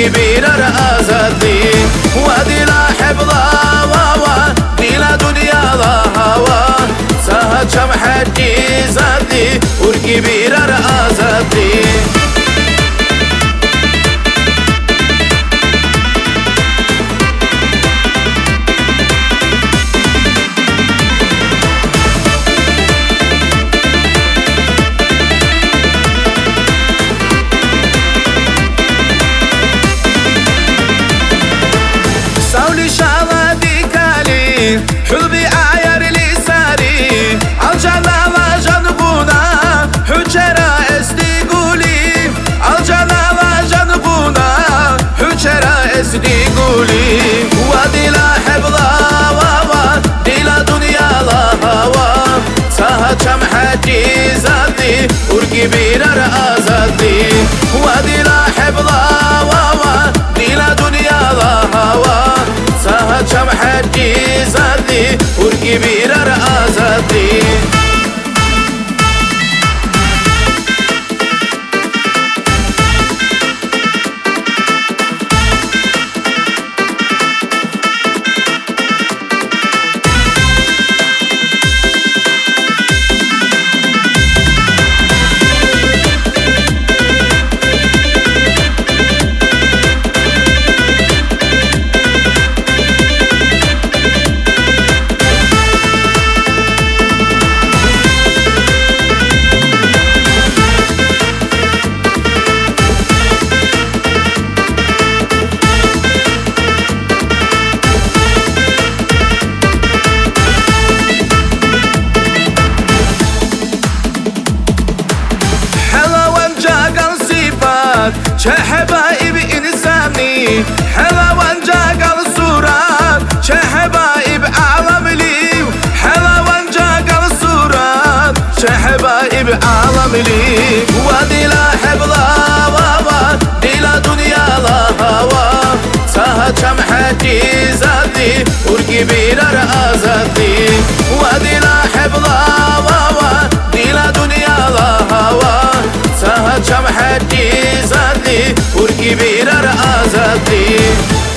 والكبيرة رأزتي وادي لا حفظة واوا ديلا دنيا لا هوا سهد شمحتي زادي والكبيرة رأزتي ساولي شغلتي كالي حلبي عاير لساري الجلالة جنبونا حجرة اسدي قولي الجلالة جنبونا حجرة اسدي قولي وادي لا حفظة واوا ديلا دنيا لا هوا سهد شمحتي زادي والكبيرة رأزتي وادي لا حفظة واوا ديلا دنيا لا هوا سهد شمحتي زادي والكبيرة رأزتي شحبايب إنساني حلا وانجاق الصورات شحبايب عالم لي حلا وانجاق الصورات شحبايب عالم لي وادي لا حفظة واوا ديلا دنيا لا هوا سهد شمحتي زادي والكبيرة رأزتي وادي لا حفظة واوا ديلا دنيا لا هوا سهد شمحتي زادي والكبيرة رأزتي